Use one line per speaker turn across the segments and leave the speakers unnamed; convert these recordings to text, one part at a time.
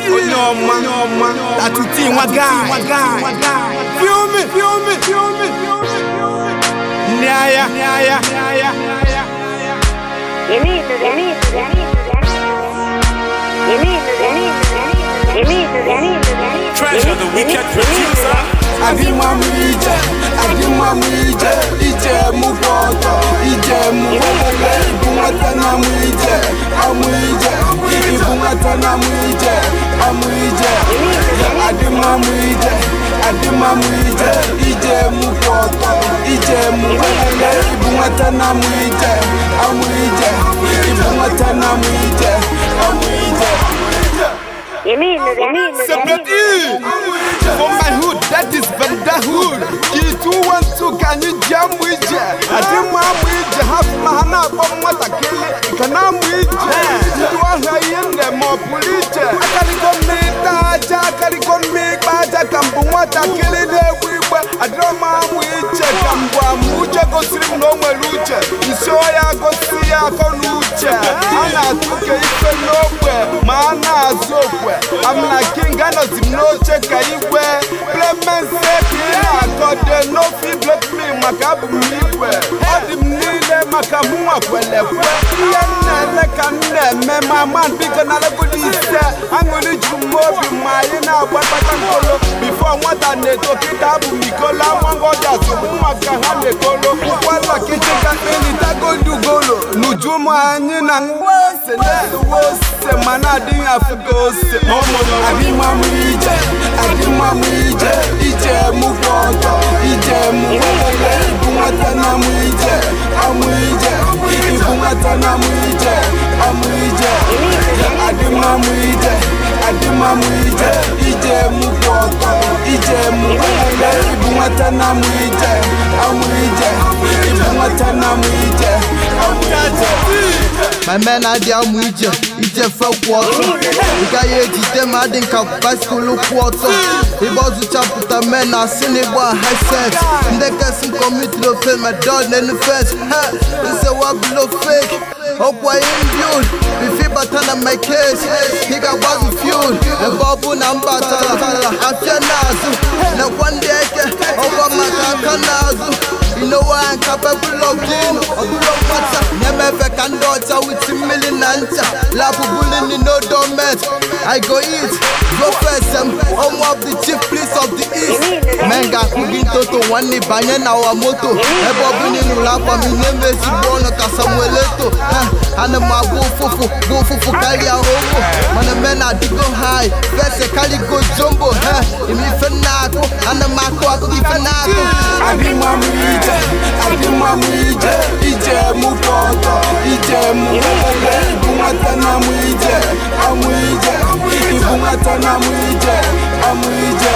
Onyoma, that to team one guy. Feel me. Nyaya.
Treasure, the wicked producer.
Adima mwije, ije mupoto, ije muwele, ibumatana mwije, amwije, ibumatana mwije, amwije. Adima mwije, ije mupoto, ije muwele, ibumatana mwije, amwije, ibumatana mwije, amwije. For my hood, that is Vanda hood. Key 212, can you jam with ya? I didn't want with ya, half mahana, but what I kill it. Can I with ya? You are high in the more police. I can't go make that, I can't go make bad, I can't go what I kill it everywhere. I don't mind with ya, come one, Mucha go sleep no more lucha. You saw ya go see ya, go lucha. I'm not okay, it's nowhere, man, I'm like king, I know some no check anywhere. Clement said, I got the no fee, black me, Macabu, all the Nile Macamua, my man, big another good I'm going to do more than my before what I need to get up, Nicola, one got that, Macahane Colo, while I can take a minute, I go to Golo, Nujuma, and worse, and that's the worst. Manadi afugose Adima mwije ije mupoto ije muwele ibumatana mwije amwije ibumatana mwije amwije Adima mwije ije mupoto ije muwele ibumatana mwije amwije ibumatana mwije amwije.
My men are there with you, it's a fuck water. You can hear them adding up bicycle water. The boss who chop with the men are silly boy high sense. And they can some commit to the film, my dog in the face. This is what below fake. Hope I in build. We feel better than my case. He got was fuel. And Babu number. I feel nazu. Now one day, over my canazu. You know I'm capable of doing. Never can daughter with $1 million answer. Lapu bullying in no dormant. I go eat, go first, home of the chief priest of the east. Menga cooking toto one ni banye na wa moto. Ebo bini nulapa mi neme si bono kasamueleto. Ane ma go fufu kali ya homo. Mana mena digo high, pese kali go jumbo. Imi fenako, ane mako ako ki fenako.
Adima mwije, ije mupoto, ije muwele, ibumatana mwije, amwije, ibumatana mwije, amwije.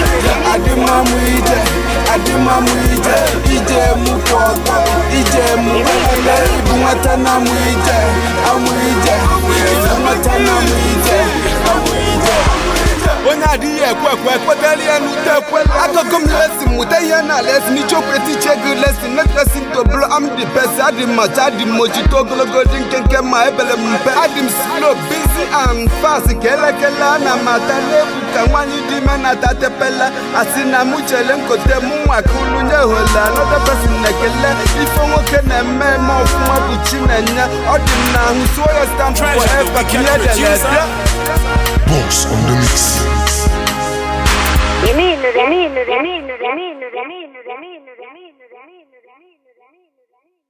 Adima mwije, ije mupoto, ije muwele, ibumatana mwije, amwije, ibumatana mwije, amwije. When I did what I got come lesson with a lesson, you choke a teacher good lesson, not lesson to blow. I'm the best, I did much, I did mojito, golden can get my element. I did slow, busy and fast, Kelana, Matale, Kamani, Dimana, Tatapella, Asina Muchelenko, Temua, Kulunya, not a person like a if I'm okay, a man more from my Puchinania, or the now who saw a stamp forever.
Boss on the mix.
Yamino.